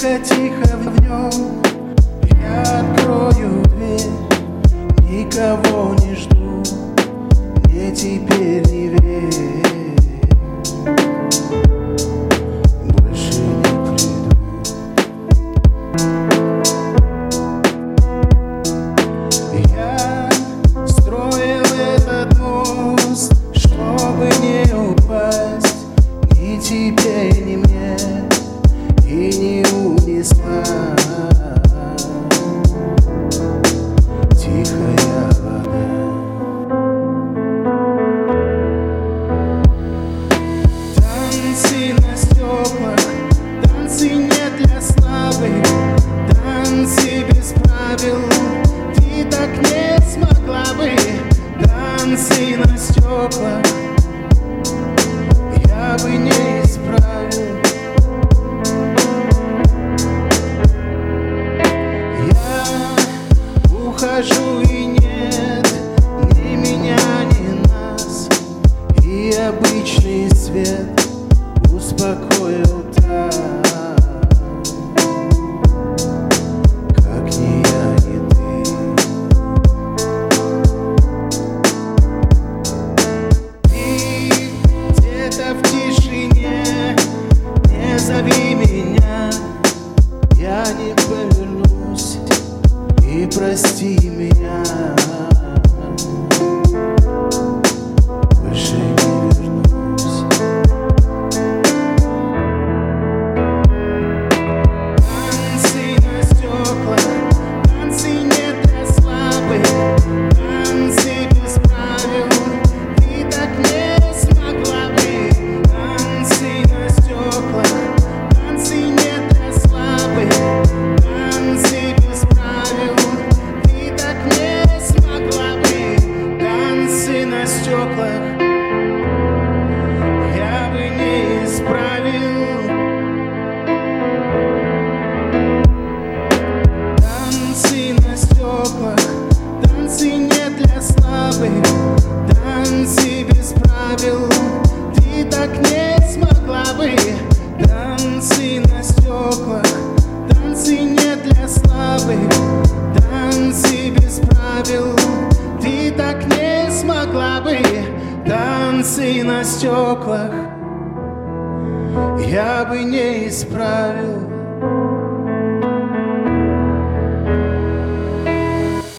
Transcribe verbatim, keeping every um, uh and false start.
тихо-тихо в нем я открою дверь, никого не жду, мне теперь не верь, больше не приду. Я строил этот мост, чтобы не упасть ни тебе, ни мне, и не унесла тихая вода. Танцы на стеклах, танцы не для слабых, танцы без правил, ты так не смогла бы. Танцы на стеклах я бы не исправил. Ухожу и нет ни меня, ни нас, и обычный свет успокоил так, как ни я, ни ты. Ты где-то в тишине, не зови меня, я не повернусь, и прости меня, больше не вернусь. Танцы на стеклах, танцы не для слабых, танцы без правил, ты так не смогла бы. Танцы на стеклах, танцы не для слабых, танцы без правил, не смогла бы. Танцы на стеклах я бы не исправил. Танцы на стеклах, танцы не для слабых, танцы без правил, ты так не смогла бы. Танцы на стеклах, танцы не для слабых, танцы без правил, ты так не смогла бы. Танцы на стеклах я бы не исправил.